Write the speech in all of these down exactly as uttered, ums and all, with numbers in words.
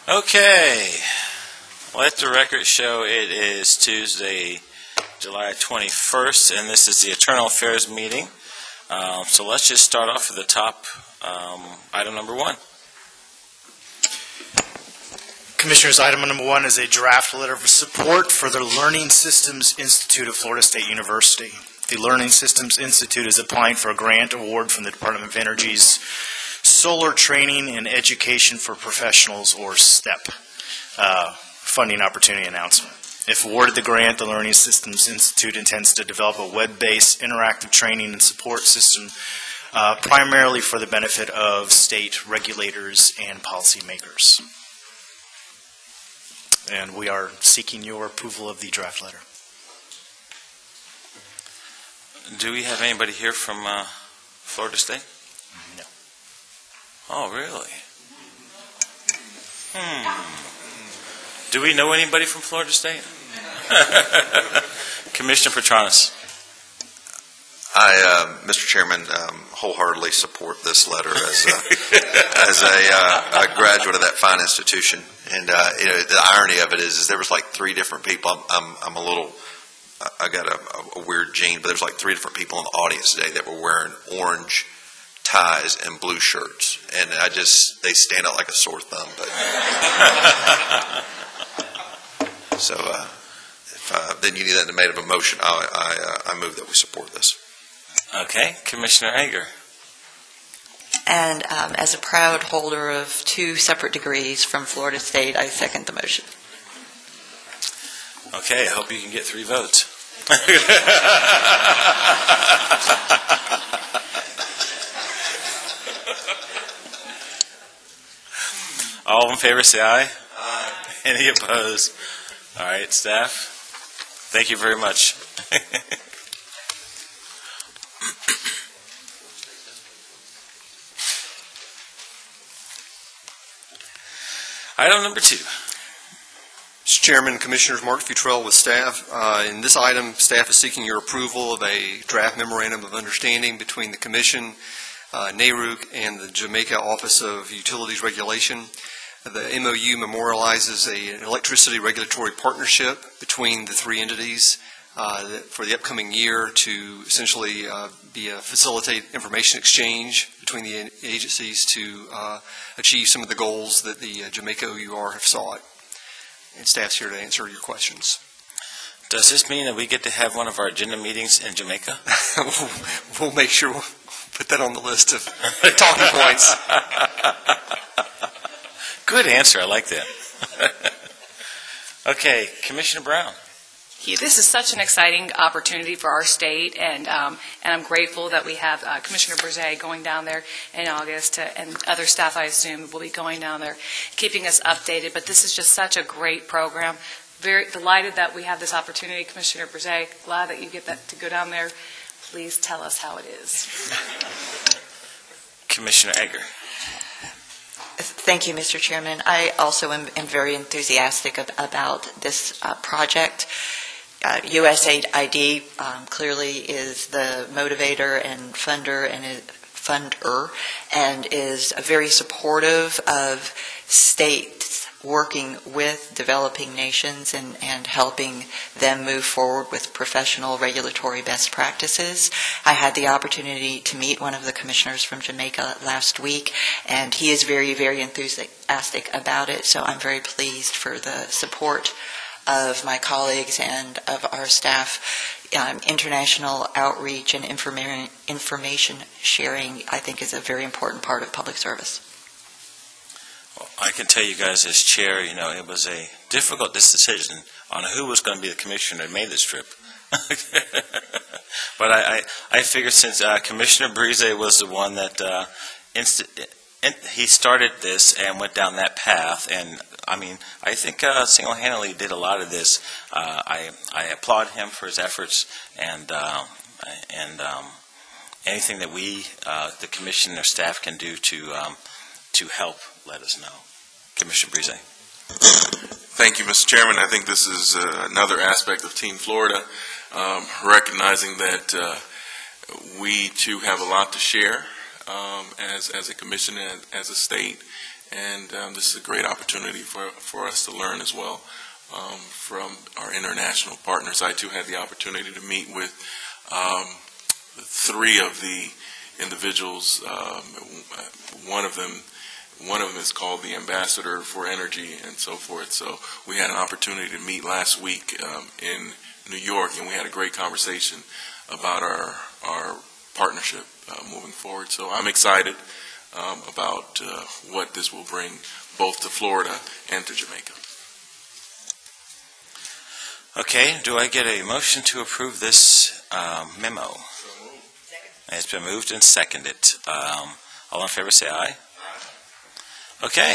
Okay, let the record show it is Tuesday, July twenty-first, and this is the Internal Affairs meeting. Um, so let's just start off at the top, um, item number one. Commissioners, item number one is a draft letter of support for the Learning Systems Institute of Florida State University. The Learning Systems Institute is applying for a grant award from the Department of Energy's Solar Training and Education for Professionals, or STEP, uh, funding opportunity announcement. If awarded the grant, the Learning Systems Institute intends to develop a web-based interactive training and support system uh, primarily for the benefit of state regulators and policymakers. And we are seeking your approval of the draft letter. Do we have anybody here from uh, Florida State? No. Oh, really? Hmm. Do we know anybody from Florida State? Commissioner Petranis. I, uh, Mister Chairman, um, wholeheartedly support this letter as a, as a, uh, a graduate of that fine institution. And uh, you know, the irony of it is, is there was like three different people. I'm, I'm, I'm a little, I got a, a weird gene, but there's like three different people in the audience today that were wearing orange ties and blue shirts, and I just, they stand out like a sore thumb. But so, uh, if uh, then you need that made of a motion. I, I, uh, I move that we support this. Okay, Commissioner Hager. And um, as a proud holder of two separate degrees from Florida State, I second the motion. Okay, I hope you can get three votes. All in favor, say aye. Aye. Any opposed? All right, staff, thank you very much. Item number two. Mister Chairman, Commissioners, Mark Futrell with staff. Uh, in this item, staff is seeking your approval of a draft memorandum of understanding between the Commission, uh, NARUC, and the Jamaica Office of Utilities Regulation. The M O U memorializes a, an electricity regulatory partnership between the three entities uh, for the upcoming year to essentially uh, be a facilitate information exchange between the agencies to uh, achieve some of the goals that the uh, Jamaica O U R have sought. And staff's here to answer your questions. Does this mean that we get to have one of our agenda meetings in Jamaica? We'll make sure we'll put that on the list of talking points. Good answer. I like that. Okay, Commissioner Brown. This is such an exciting opportunity for our state, and um, and I'm grateful that we have uh, Commissioner Brzee going down there in August, to, and other staff, I assume, will be going down there, keeping us updated. But this is just such a great program. Very delighted that we have this opportunity, Commissioner Brzee. Glad that you get that to go down there. Please tell us how it is. Commissioner Egger. Thank you, Mister Chairman. I also am, am very enthusiastic ab- about this uh, project. Uh, U S A I D um, clearly is the motivator and funder and is, funder and is very supportive of states working with developing nations and, and helping them move forward with professional regulatory best practices. I had the opportunity to meet one of the commissioners from Jamaica last week, and he is very, very enthusiastic about it, so I'm very pleased for the support of my colleagues and of our staff. Um, international outreach and informa- information sharing, I think, is a very important part of public service. Well, I can tell you guys as chair, you know, it was a difficult decision on who was going to be the commissioner that made this trip. But I, I, I figured since uh, Commissioner Brzee was the one that uh, inst- in, he started this and went down that path, and I mean, I think uh, single-handedly did a lot of this. Uh, I, I applaud him for his efforts, and uh, and um, anything that we, uh, the commission or staff, can do to um, to help, let us know. Commissioner Brzee. Thank you, Mister Chairman. I think this is uh, another aspect of Team Florida, um, recognizing that uh, we too have a lot to share um, as as a commission, as, as a state, and um, this is a great opportunity for for us to learn as well um, from our international partners. I too had the opportunity to meet with um, three of the individuals. Um, one of them. One of them is called the Ambassador for Energy and so forth. So we had an opportunity to meet last week um, in New York, and we had a great conversation about our our partnership uh, moving forward. So I'm excited um, about uh, what this will bring both to Florida and to Jamaica. Okay, do I get a motion to approve this um, memo? It's been moved and seconded. Um, all in favor say aye. Okay.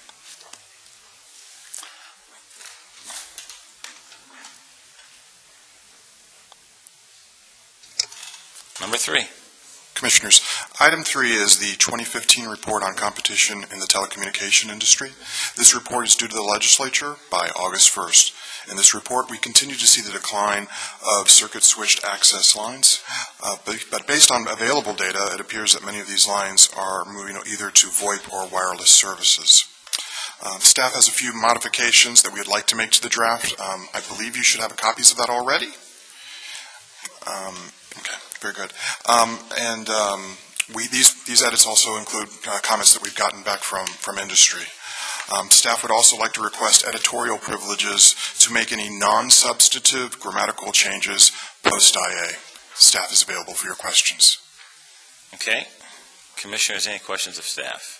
Number three. Commissioners, item three is the twenty fifteen report on competition in the telecommunication industry. This report is due to the legislature by August first. In this report, we continue to see the decline of circuit-switched access lines, uh, but, but based on available data, it appears that many of these lines are moving either to VoIP or wireless services. Um, staff has a few modifications that we would like to make to the draft. Um, I believe you should have copies of that already. Um, okay, very good. Um, and um, we, these, these edits also include uh, comments that we've gotten back from, from industry. Um, staff would also like to request editorial privileges to make any non-substantive grammatical changes post-I A. Staff is available for your questions. Okay. Commissioners, any questions of staff?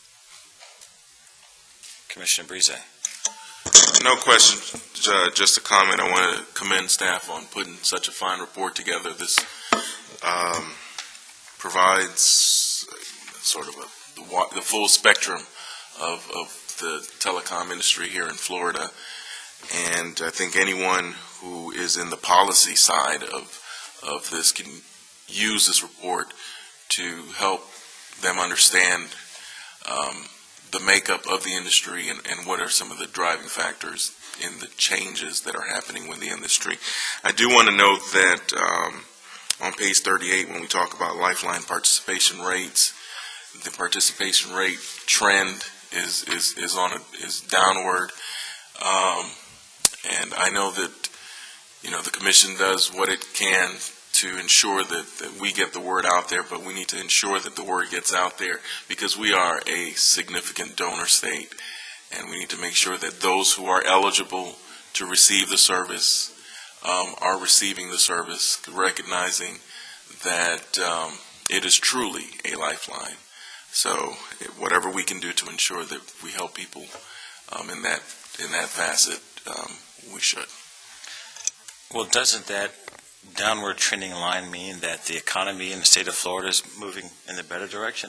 Commissioner Brise. No question, uh, just a comment. I want to commend staff on putting such a fine report together. This um, provides sort of a, the, the full spectrum of, of the telecom industry here in Florida, and I think anyone who is in the policy side of of this can use this report to help them understand um, the makeup of the industry and, and what are some of the driving factors in the changes that are happening with the industry. I do want to note that um, on page thirty-eight, when we talk about Lifeline participation rates, the participation rate trend is is is on a, is downward, um, and I know that you know the commission does what it can to ensure that, that we get the word out there, but we need to ensure that the word gets out there because we are a significant donor state, and we need to make sure that those who are eligible to receive the service um, are receiving the service, recognizing that um, it is truly a lifeline. So whatever we can do to ensure that we help people um, in that in that facet, um, we should. Well, doesn't that downward trending line mean that the economy in the state of Florida is moving in the better direction?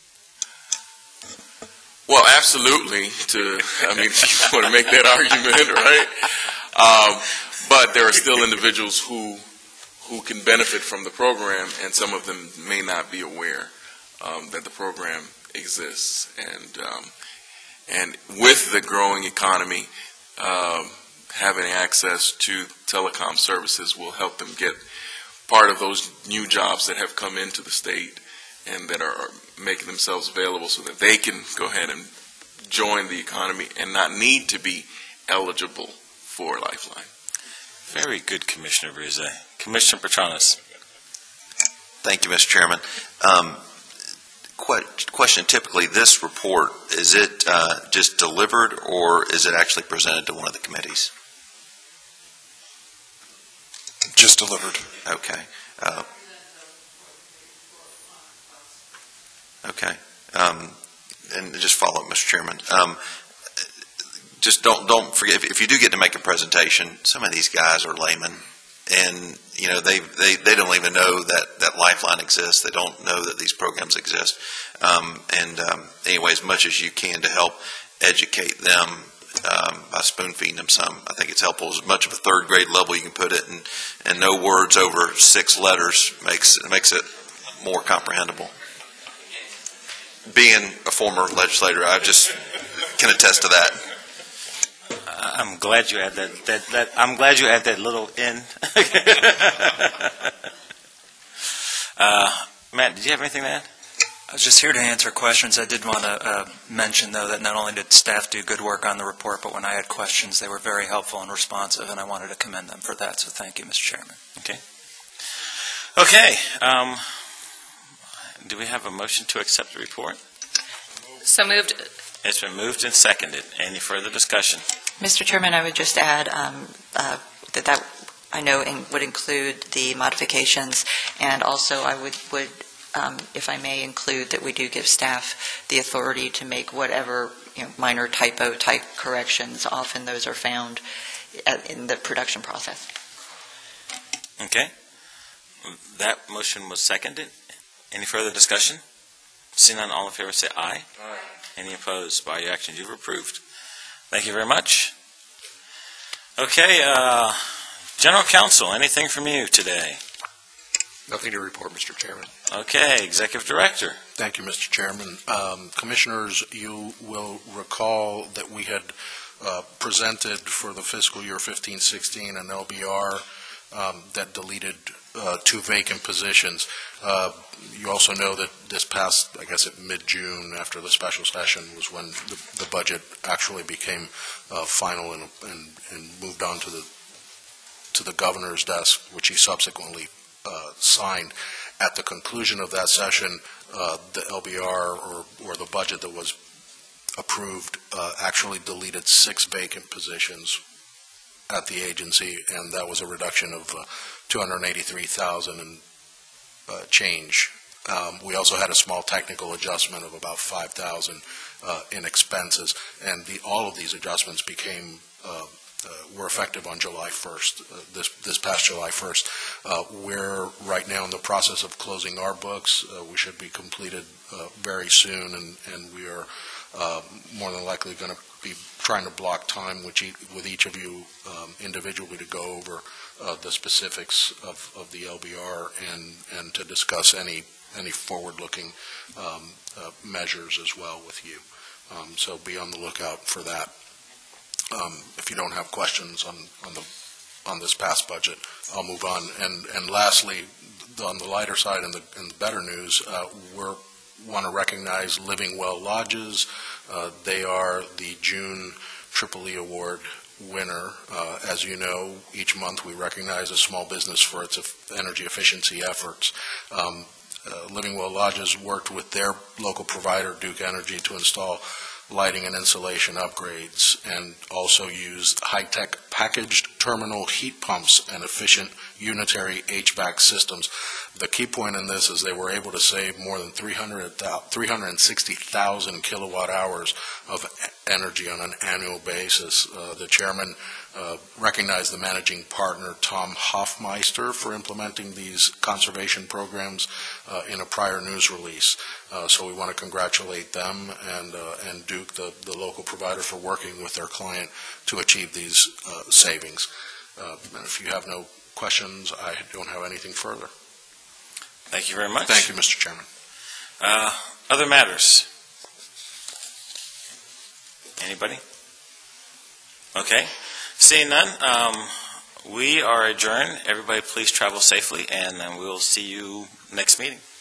Well, absolutely. To I mean, if you want to make that argument, right? Um, but there are still individuals who who can benefit from the program, and some of them may not be aware Um, that the program exists, and um, and with the growing economy, um, having access to telecom services will help them get part of those new jobs that have come into the state and that are making themselves available so that they can go ahead and join the economy and not need to be eligible for Lifeline. Very good, Commissioner Brise. Commissioner Petranis. Thank you, Mister Chairman. Um, Question, typically this report, is it uh, just delivered or is it actually presented to one of the committees? Just delivered. Okay. Uh, okay. Um, and just follow up, Mister Chairman. Um, just don't don't forget, if, if you do get to make a presentation, some of these guys are laymen. And, you know, they, they, they don't even know that, that Lifeline exists. They don't know that these programs exist. Um, and um, anyway, as much as you can to help educate them um, by spoon-feeding them some, I think it's helpful. As much of a third grade level you can put it, and, and no words over six letters makes, makes it more comprehensible. Being a former legislator, I just can attest to that. I'm glad you add that, that, that. I'm glad you add that little in. uh, Matt, did you have anything to add? I was just here to answer questions. I did want to uh, mention, though, that not only did staff do good work on the report, but when I had questions, they were very helpful and responsive, and I wanted to commend them for that. So thank you, Mister Chairman. Okay. Okay. Um, do we have a motion to accept the report? So moved. It's been moved and seconded. Any further discussion? Mister Chairman, I would just add um, uh, that that I know in, would include the modifications, and also I would, would um, if I may, include that we do give staff the authority to make whatever, you know, minor typo type corrections. Often those are found at, in the production process. Okay. That motion was seconded. Any further discussion? Seeing none, all in favor say aye. Aye. Any opposed? By your actions, you've approved. Thank you very much. Okay, uh, General Counsel, anything from you today? Nothing to report, Mister Chairman. Okay, Executive Director. Thank you, Mister Chairman. Um, Commissioners, you will recall that we had uh, presented for the fiscal year fifteen sixteen an L B R um, that deleted uh, two vacant positions. Uh, you also know that this past, I guess at mid-June, after the special session, was when the, the budget actually became uh, final and, and, and moved on to the to the governor's desk, which he subsequently uh, signed. At the conclusion of that session, uh, the L B R, or, or the budget that was approved, uh, actually deleted six vacant positions at the agency, and that was a reduction of uh, two hundred eighty-three thousand and uh, change. Um, we also had a small technical adjustment of about five thousand uh, in expenses, and the, all of these adjustments became uh, Uh, were effective on July first, uh, this this past July first. Uh, we're right now in the process of closing our books. Uh, we should be completed uh, very soon, and, and we are uh, more than likely going to be trying to block time with each, with each of you um, individually to go over uh, the specifics of, of the L B R and, and to discuss any, any forward-looking um, uh, measures as well with you. Um, so be on the lookout for that. Um, if you don't have questions on, on the on this past budget, I'll move on. And and lastly, on the lighter side and the, and the better news, uh, we want to recognize Living Well Lodges. Uh, they are the June Triple E Award winner. Uh, as you know, each month we recognize a small business for its energy efficiency efforts. Um, uh, Living Well Lodges worked with their local provider, Duke Energy, to install lighting and insulation upgrades, and also used high-tech packaged terminal heat pumps and efficient unitary H V A C systems. The key point in this is they were able to save more than three hundred sixty thousand kilowatt hours of energy on an annual basis. Uh, the chairman uh, recognized the managing partner, Tom Hoffmeister, for implementing these conservation programs uh, in a prior news release. Uh, so we want to congratulate them and uh, and Duke, the, the local provider, for working with their client to achieve these uh, savings. Uh, and if you have no questions, I don't have anything further. Thank you very much. Thank you, Mister Chairman. Uh, other matters? Anybody? Okay. Seeing none, um, we are adjourned. Everybody please travel safely, and uh, we'll see you next meeting.